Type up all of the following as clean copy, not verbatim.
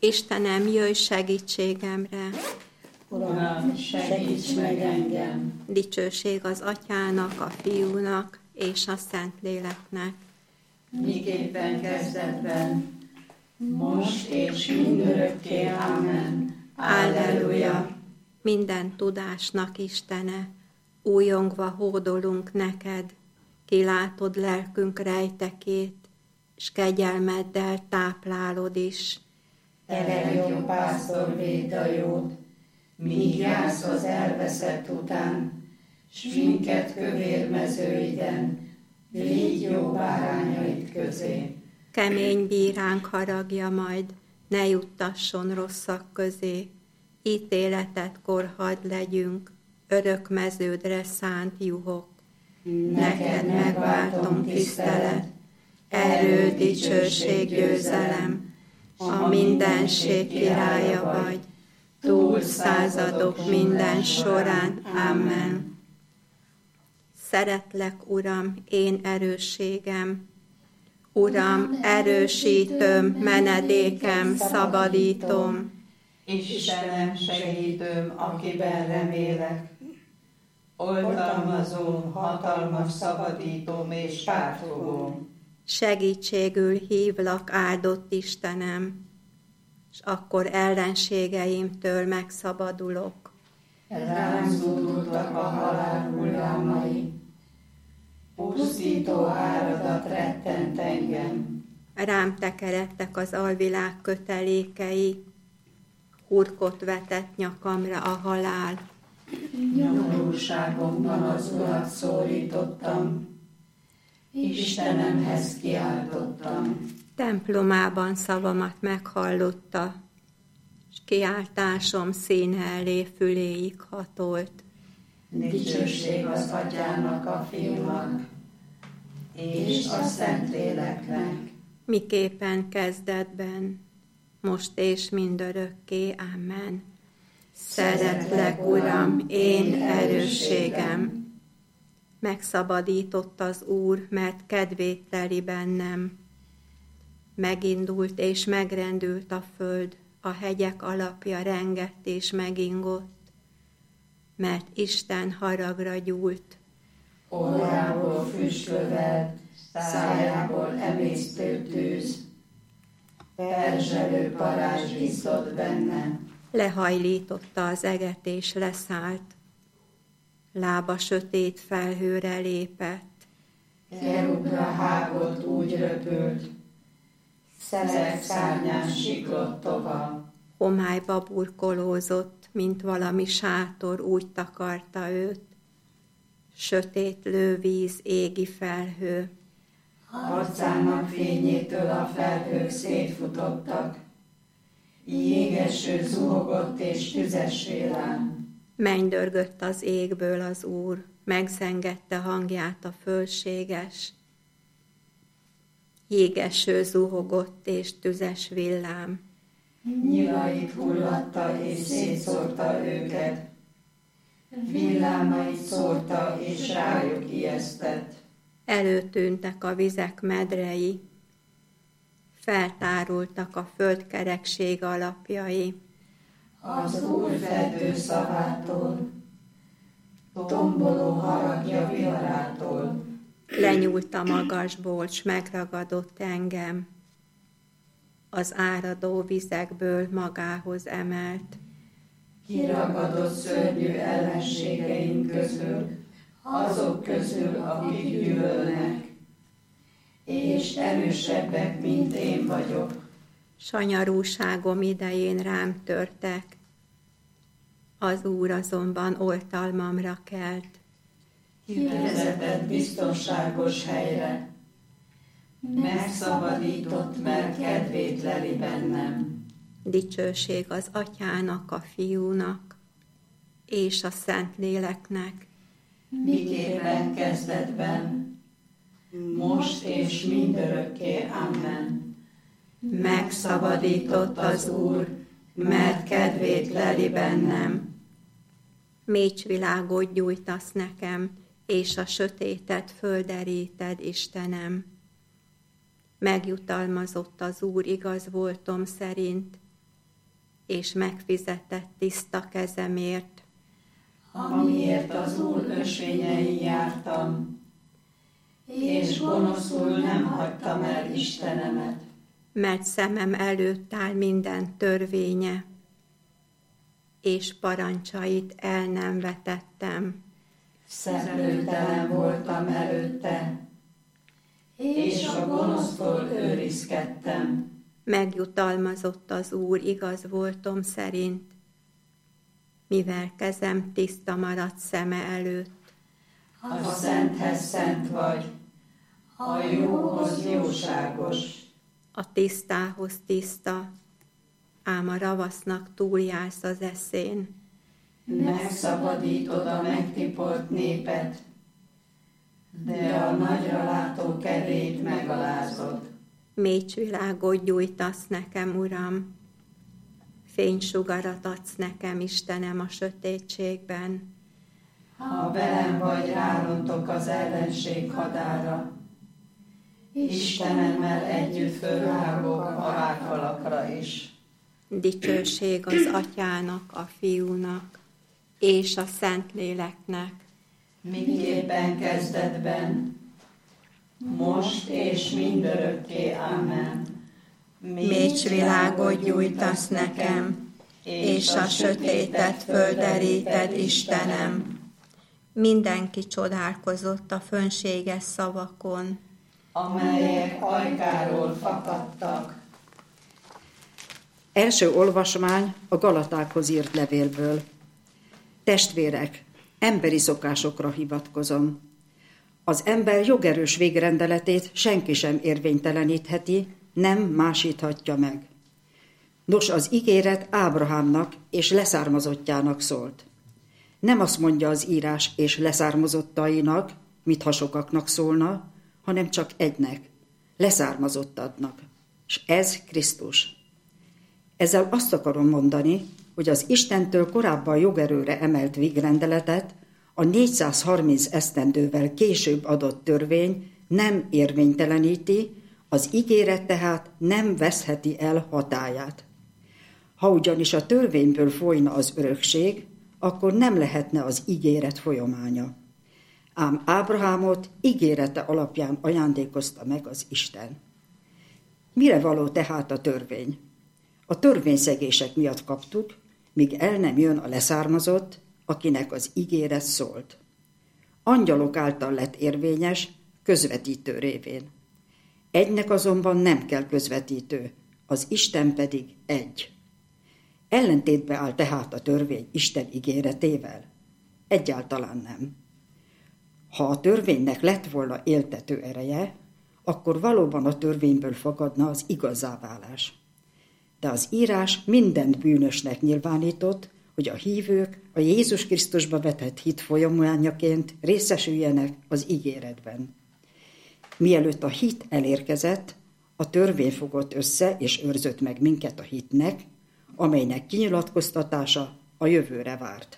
Istenem, jöjj segítségemre! Uram, segíts meg engem! Dicsőség az Atyának, a Fiúnak és a Szentléleknek. Miképpen kezdetben, most és mindörökké. Amen. Alleluja! Minden tudásnak Istene, újongva hódolunk neked, kilátod lelkünk rejtekét, s kegyelmeddel táplálod is. Te legjobb pásztor, védd a jót, míg jársz az elveszett után, s minket kövér mezőiden, légy jó bárányaid közé. Kemény bíránk haragja majd, ne juttasson rosszak közé, ítéletetkor hadd legyünk, örök meződre szánt juhok. Neked megváltom tisztelet, erő, dicsőség, győzelem, a mindenség királya vagy, túl századok minden során. Amen. Szeretlek, Uram, én erősségem, Uram, erősítőm, menedékem, szabadítom. Istenem, segítőm, akiben remélek, oltalmazóm, hatalmas szabadítóm és pártfogóm. Segítségül hívlak, áldott Istenem, és akkor ellenségeimtől megszabadulok. Rám zúdultak a halál hullámai, pusztító áradat rettent engem. Rám tekeredtek az alvilág kötelékei, hurkot vetett nyakamra a halál. Nyomorúságomban az Urat szólítottam, Istenemhez kiáltottam. Templomában szavamat meghallotta, s kiáltásom színe elé füléig hatolt. Dicsőség az Atyának, a Fiúnak, és a Szentléleknek. Miképpen kezdetben, most és mindörökké. Amen. Szeretlek, Uram, én erősségem. Megszabadított az Úr, mert kedvét teli bennem. Megindult és megrendült a föld, a hegyek alapja rengett és megingott, mert Isten haragra gyúlt. Orrából füstlövelt, szájából emésztő tűz, perzselő parázs izzott benne. Lehajlította az eget és leszállt, lába sötét felhőre lépett. Kerubra hágott úgy röpült, szelek szárnyán siklott tovább. Homályba burkolózott, mint valami sátor, úgy takarta őt. Sötét lővíz, égi felhő. Arcának fényétől a felhők szétfutottak, jégeső zuhogott és tüzes villám. Mennydörgött az égből az Úr, megzengette hangját a fölséges. Jégeső zuhogott és tüzes villám. Nyilait hullatta és szétszórta őket, villámait szórta és rájuk ijesztett. Előtűntek a vizek medrei, feltárultak a földkerekség alapjai. Az Úr fedő szavától, tomboló haragja viharától. Lenyúlt a magasból, s megragadott engem. Az áradó vizekből magához emelt. Kiragadott szörnyű ellenségeim közül, azok közül, akik gyűlölnek, és erősebbek, mint én vagyok. Sanyarúságom idején rám törtek, az Úr azonban oltalmamra kelt. Kivezetett biztonságos helyre, megszabadított, mert kedvét leli bennem. Dicsőség az Atyának, a Fiúnak és a Szentléleknek. Miképpen kezdetben, most és mindörökké. Amen. Megszabadított az Úr, mert kedvét leli bennem. Mécsvilágot gyújtasz nekem, és a sötétet földeríted, Istenem. Megjutalmazott az Úr igaz voltom szerint, és megfizetett tiszta kezemért, amiért az Úr ösvényein jártam, és gonoszul nem hagytam el Istenemet. mert szemem előtt áll minden törvénye, és parancsait el nem vetettem. Szeplőtelen voltam előtte, és a gonosztól őrizkedtem. Megjutalmazott az Úr igaz voltom szerint, mivel kezem tiszta maradt szeme előtt. A szenthez szent vagy, a jóhoz jóságos. A tisztához tiszta, ám a ravasznak túljársz az eszén. Megszabadítod a megtipolt népet, de a nagyra látó kedvét megalázod. Mécsvilágot gyújtasz nekem, Uram, fénysugarat adsz nekem, Istenem, a sötétségben. Ha velem vagy, rárontok az ellenség hadára. Istenemmel együtt fölvágok a halálfalakra is. Dicsőség az Atyának, a Fiúnak és a Szentléleknek. Miképpen kezdetben, most és mindörökké. Amen. Mécsvilágot gyújtasz nekem, és a sötétet földeríted, Istenem. Mindenki csodálkozott a fönséges szavakon, amelyek ajkáról fakadtak. Első olvasmány a Galatákhoz írt levélből. Testvérek, emberi szokásokra hivatkozom. Az ember jogerős végrendeletét senki sem érvénytelenítheti, nem másíthatja meg. Nos, az ígéret Ábrahámnak és leszármazottjának szólt. Nem azt mondja az írás és leszármazottainak, mintha sokaknak szólna, hanem csak egynek, leszármazottadnak, és ez Krisztus. Ezzel azt akarom mondani, hogy az Istentől korábban jogerőre emelt végrendeletet a 430 esztendővel később adott törvény nem érvényteleníti, az ígéret tehát nem veszheti el hatályát. Ha ugyanis a törvényből folyna az örökség, akkor nem lehetne az ígéret folyamánya. Ám Ábrahámot ígérete alapján ajándékozta meg az Isten. Mire való tehát a törvény? A törvényszegések miatt kaptuk, míg el nem jön a leszármazott, akinek az ígéret szólt. Angyalok által lett érvényes, közvetítő révén. Egynek azonban nem kell közvetítő, az Isten pedig egy. Ellentétbe áll tehát a törvény Isten ígéretével? Egyáltalán nem. Ha a törvénynek lett volna éltető ereje, akkor valóban a törvényből fakadna az igazzáválás. De az írás mindent bűnösnek nyilvánított, hogy a hívők a Jézus Krisztusba vetett hit folyamányaként részesüljenek az ígéretben. Mielőtt a hit elérkezett, a törvény fogott össze és őrzött meg minket a hitnek, amelynek kinyilatkoztatása a jövőre várt.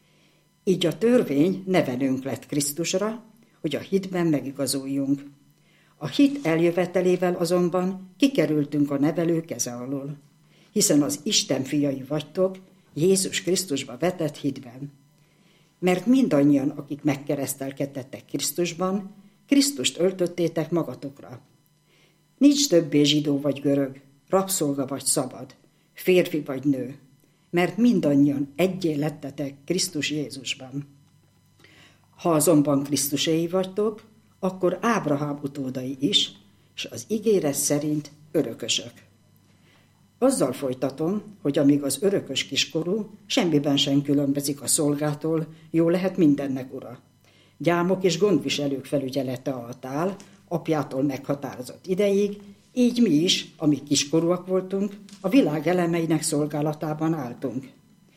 Így a törvény nevelőnk lett Krisztusra, hogy a hitben megigazuljunk. A hit eljövetelével azonban kikerültünk a nevelő keze alól, hiszen az Isten fiai vagytok Jézus Krisztusba vetett hitben. Mert mindannyian, akik megkeresztelkedtek Krisztusban, Krisztust öltöttétek magatokra. Nincs többé zsidó vagy görög, rabszolga vagy szabad, férfi vagy nő, mert mindannyian egyé lettetek Krisztus Jézusban. Ha azonban Krisztuséi vagytok, akkor Ábrahám utódai is, és az ígéret szerint örökösök. Azzal folytatom, hogy amíg az örökös kiskorú semmiben sem különbözik a szolgától, jó lehet mindennek ura. Gyámok és gondviselők felügyelete alatt áll, apjától meghatározott ideig, így mi is, amíg kiskorúak voltunk, a világ elemeinek szolgálatában álltunk.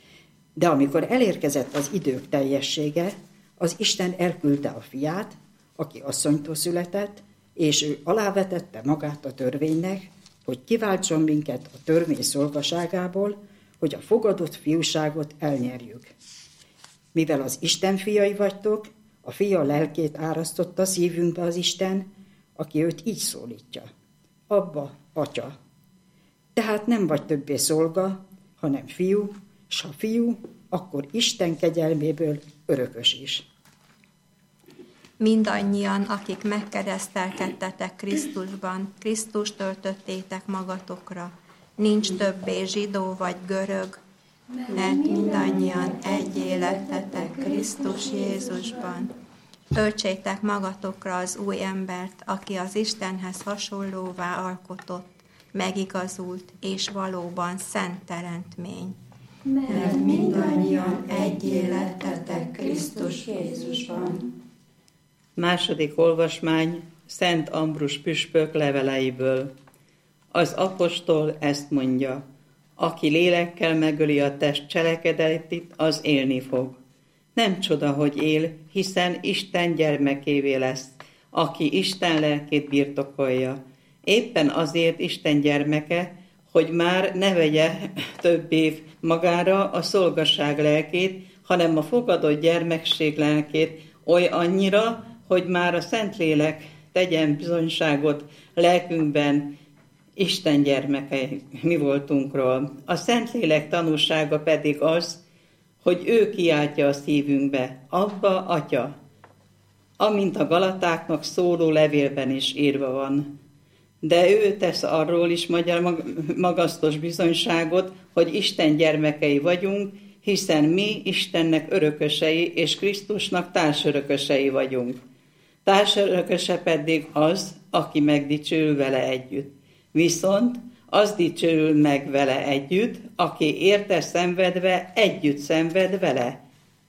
De amikor elérkezett az idők teljessége, az Isten elküldte a fiát, aki asszonytól született, és ő alávetette magát a törvénynek, hogy kiváltson minket a törvény szolgaságából, hogy a fogadott fiúságot elnyerjük. Mivel az Isten fiai vagytok, a fia lelkét árasztotta szívünkbe az Isten, aki őt így szólítja. Abba, atya. Tehát nem vagy többé szolga, hanem fiú, s ha fiú, akkor Isten kegyelméből örökös is. Mindannyian, akik megkeresztelkedtetek Krisztusban, Krisztust öltöttétek magatokra. Nincs többé zsidó vagy görög, mert mindannyian egy életetek Krisztus Jézusban. Öltsétek magatokra az új embert, aki az Istenhez hasonlóvá alkotott, megigazult és valóban szent teremtmény. Mert mindannyian egy életetek Krisztus Jézusban. Második olvasmány Szent Ambrus püspök leveleiből. Az apostol ezt mondja: aki lélekkel megöli a test cselekedetét, az élni fog. Nem csoda, hogy él, hiszen Isten gyermekévé lesz, aki Isten lelkét birtokolja. Éppen azért Isten gyermeke, hogy már ne vegye több év magára a szolgasság lelkét, hanem a fogadott gyermekség lelkét oly annyira, hogy már a Szentlélek tegyen bizonyságot lelkünkben, Isten gyermekei mi voltunkról. A Szentlélek tanúsága pedig az, hogy ő kiáltja a szívünkbe: Abba, Atya, amint a Galatáknak szóló levélben is írva van. De ő tesz arról is magasztos bizonyságot, hogy Isten gyermekei vagyunk, hiszen mi Istennek örökösei és Krisztusnak társörökösei vagyunk. Társörököse pedig az, aki megdicsőül vele együtt. Viszont az dicsőül meg vele együtt, aki érte szenvedve együtt szenved vele.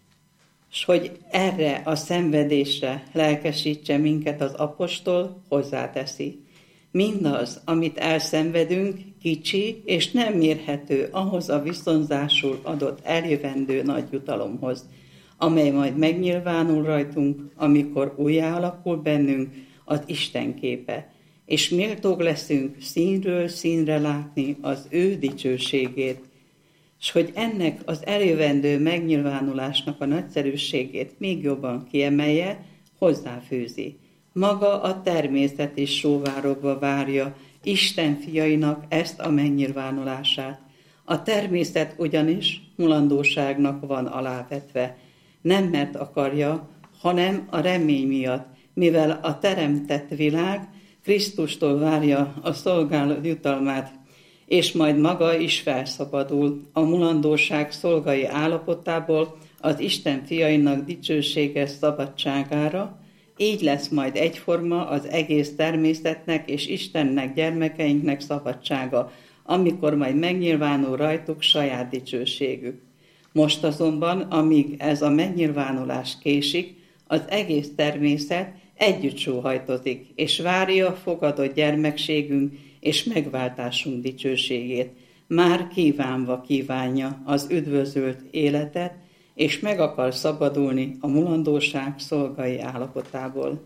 És hogy erre a szenvedésre lelkesítse minket az apostol, hozzáteszi: mindaz, amit elszenvedünk, kicsi és nem mérhető ahhoz a viszonzásul adott eljövendő nagy jutalomhoz, amely majd megnyilvánul rajtunk, amikor újjá alakul bennünk az Isten képe, és méltók leszünk színről színre látni az ő dicsőségét, és hogy ennek az eljövendő megnyilvánulásnak a nagyszerűségét még jobban kiemelje, hozzáfűzi: maga a természet is sóvárogva várja Isten fiainak ezt a megnyilvánulását. A természet ugyanis mulandóságnak van alávetve, nem mert akarja, hanem a remény miatt, mivel a teremtett világ Krisztustól várja a szolgálat jutalmát, és majd maga is felszabadul a mulandóság szolgai állapotából az Isten fiainak dicsőséges szabadságára. Így lesz majd egyforma az egész természetnek és Istennek gyermekeinknek szabadsága, amikor majd megnyilvánul rajtuk saját dicsőségük. Most azonban, amíg ez a megnyilvánulás késik, az egész természet együtt sóhajtozik, és várja fogadott gyermekségünk és megváltásunk dicsőségét. Már kívánva kívánja az üdvözölt életet, és meg akar szabadulni a mulandóság szolgai állapotából.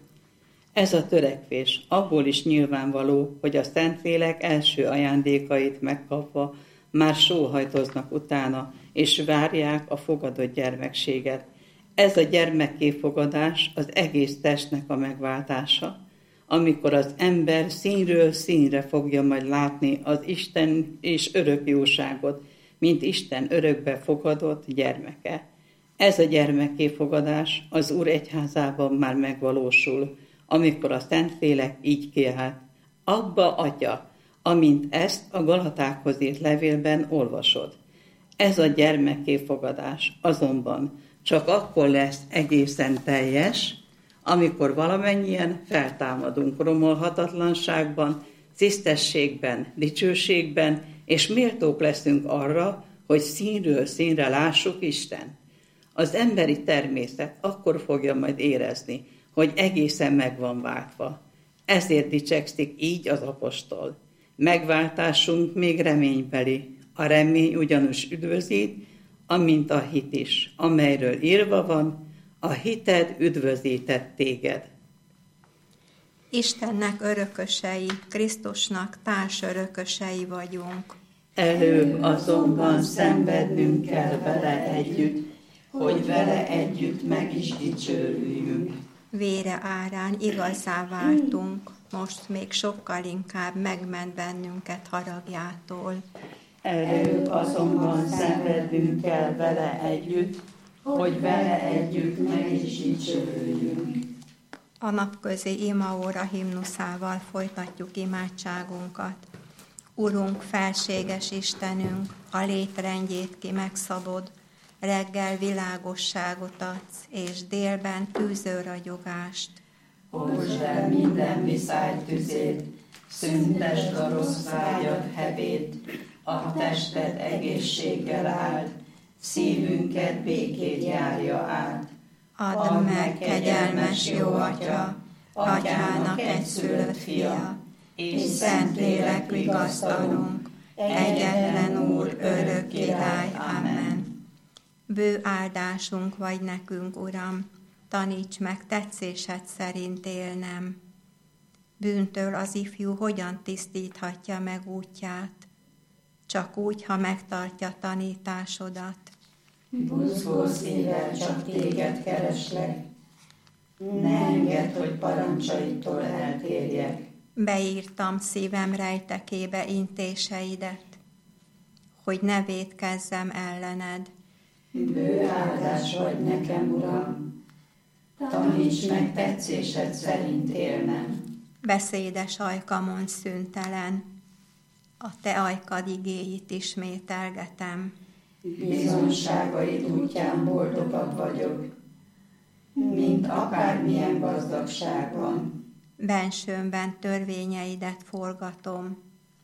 Ez a törekvés abból is nyilvánvaló, hogy a Szentlélek első ajándékait megkapva már sóhajtoznak utána, és várják a fogadott gyermekséget. Ez a gyermekkéfogadás az egész testnek a megváltása, amikor az ember színről színre fogja majd látni az Isten és örök jóságot, mint Isten örökbe fogadott gyermeke. Ez a gyermekkéfogadás az Úr egyházában már megvalósul, amikor a Szentlélek így kiált: Abba, Atya, amint ezt a Galatákhoz írt levélben olvasod. Ez a gyermekkéfogadás azonban csak akkor lesz egészen teljes, amikor valamennyien feltámadunk romolhatatlanságban, tisztességben, dicsőségben, és méltók leszünk arra, hogy színről színre lássuk Isten. Az emberi természet akkor fogja majd érezni, hogy egészen meg van váltva. Ezért dicsekszik így az apostol: megváltásunk még reménybeli, a remény ugyanúgy üdvözít, amint a hit is, amelyről írva van: a hited üdvözített téged. Istennek örökösei, Krisztusnak társörökösei vagyunk. Előbb azonban szenvednünk kell vele együtt, hogy vele együtt meg is dicsőüljünk. Vére árán igazzá váltunk, most még sokkal inkább megment bennünket haragjától. Előbb azonban szenvednünk kell vele együtt, hogy vele együtt meg is dicsőüljünk. A napközi imaóra himnuszával folytatjuk imádságunkat. Urunk, felséges Istenünk, a létrendjét ki megszabod, reggel világosságot adsz, és délben tűzőragyogást. Hozd el minden viszály tüzét, szüntesd a rossz vágyat hevét, a tested egészséggel áld, szívünket békét járja át. Add meg, kegyelmes jó Atya, Atyának egyszülött fia, és Szentlélek vigasztalunk, egyetlen Úr, örök király. Amen. Bő áldásunk vagy nekünk, Uram, taníts meg tetszésed szerint élnem. Bűntől az ifjú hogyan tisztíthatja meg útját? Csak úgy, ha megtartja tanításodat. Buzgó szívvel csak téged kereslek, ne engedd, hogy parancsaitól eltérjek. Beírtam szívem rejtekébe intéseidet, hogy ne vétkezzem ellened. Bő áldás vagy nekem, Uram, taníts meg tetszésed szerint élnem. Beszédes ajkamon szüntelen, a te ajkad igéit ismételgetem. Bizonságaid útján boldogabb vagyok, mint akármilyen gazdagság van. Bensőmben törvényeidet forgatom,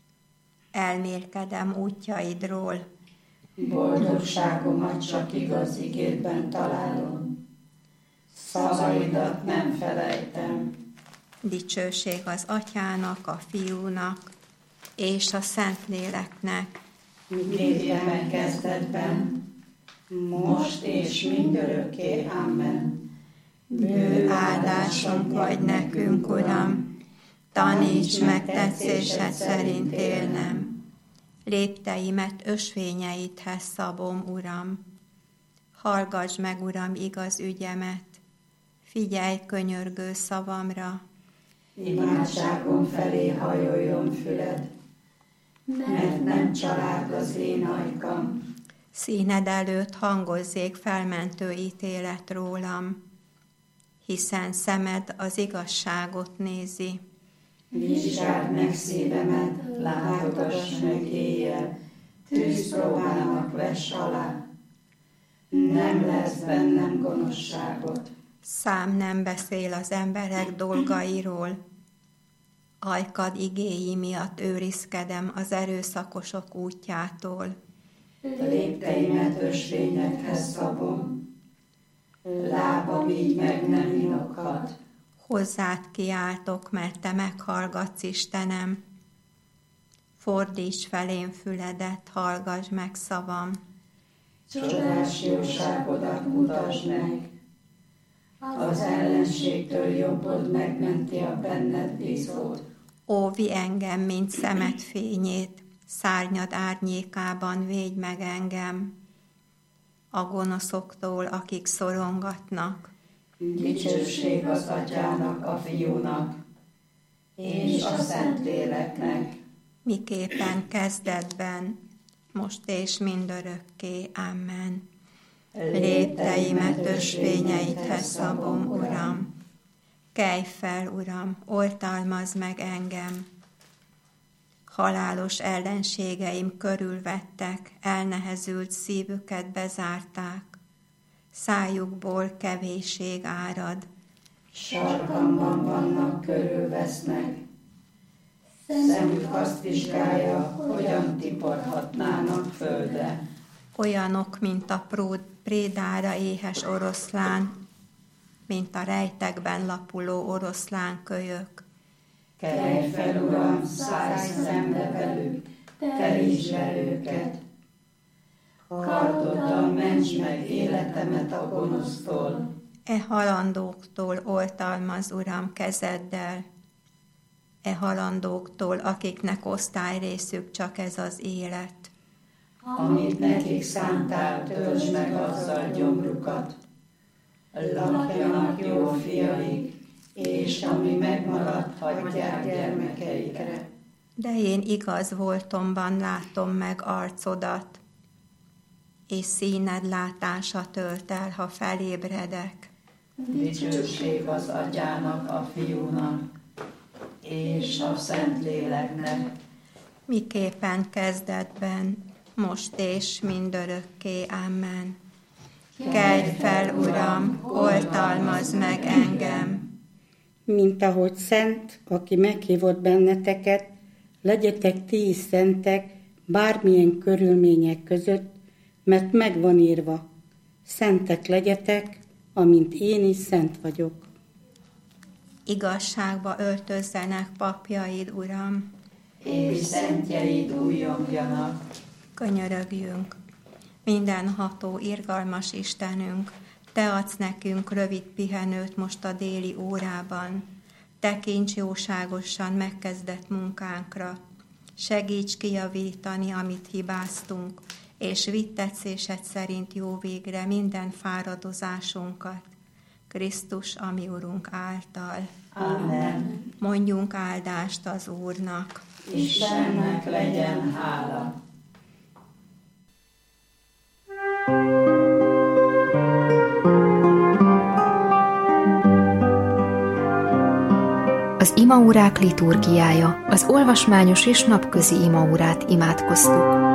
elmélkedem útjaidról. Boldogságomat csak igaz igédben találom, szavaidat nem felejtem. Dicsőség az Atyának, a Fiúnak és a Szentléleknek. Létjemen kezdetben, most és mindörökké. Amen. Bő áldásunk vagy nekünk, Uram, taníts meg tetszésed szerint élnem. Lépteimet ösvényeidhez szabom, Uram. Hallgass meg, Uram, igaz ügyemet, figyelj könyörgő szavamra. Imádságom felé hajoljon füled, mert nem család az én ajkam. Színed előtt hangozzék felmentő ítélet rólam, hiszen szemed az igazságot nézi. Vizsgáld meg szívemet, látogass meg éjjel, tűzpróbának vess alá. Nem lesz bennem gonoszságot. Szám nem beszél az emberek dolgairól, ajkad igéi miatt őrizkedem az erőszakosok útjától. Lépteimet ösvényekhez szabom, lábam így meg nem inokhat. Hozzád kiáltok, mert te meghallgatsz, Istenem. Fordíts felém füledet, hallgass meg szavam. Csodás jóságodat mutasd meg, az ellenségtől jobbod megmenti a benned bízót. Óvi engem, mint szemed fényét, szárnyad árnyékában védj meg engem, a gonoszoktól, akik szorongatnak. Dicsőség az Atyának, a Fiúnak, és a Szentléleknek. Miképpen kezdetben, most és mindörökké. Amen. Lépteimet ösvényeidhez szabom, Uram. Kelj fel, Uram, oltalmazd meg engem. Halálos ellenségeim körülvettek, elnehezült szívüket bezárták. Szájukból kevésség árad. Sarkamban vannak, körülvesznek. Szemük azt vizsgálja, hogyan tiporhatnának földre. Olyanok, mint a prédára éhes oroszlán, mint a rejtekben lapuló oroszlánkölyök. Kelj fel, Uram, szállj szembe velük, terítsd le őket. Kardoddal ments meg életemet a gonosztól. E halandóktól oltalmaz, Uram, kezeddel. E halandóktól, akiknek osztályrészük csak ez az élet. Amit nekik szántál, töltsd meg azzal gyomrukat. Lakjanak jó fiaik, és ami megmaradt, hagyják gyermekeikre. De én igaz voltomban látom meg arcodat, és színed látása tölt el, ha felébredek. Dicsőség az Atyának, a Fiúnak, és a Szentléleknek. Miképpen kezdetben, most és mindörökké. Amen. Kelj fel, Uram, oltalmazd meg engem. Mint ahogy szent, aki meghívott benneteket, legyetek ti is szentek bármilyen körülmények között, mert megvan írva, szentek legyetek, amint én is szent vagyok. Igazságba öltözzenek papjaid, Uram, És szentjeid újjongjanak. könyörögjünk. Mindenható, irgalmas Istenünk, Te adsz nekünk rövid pihenőt most a déli órában. Tekints jóságosan megkezdett munkánkra. Segíts kijavítani, amit hibáztunk, és vidd tetszésed szerint jó végre minden fáradozásunkat. Krisztus, a mi Urunk által. Amen. Mondjunk áldást az Úrnak. Istennek legyen hála. Az imaórák liturgiája, az olvasmányos és napközi imaórát imádkoztuk.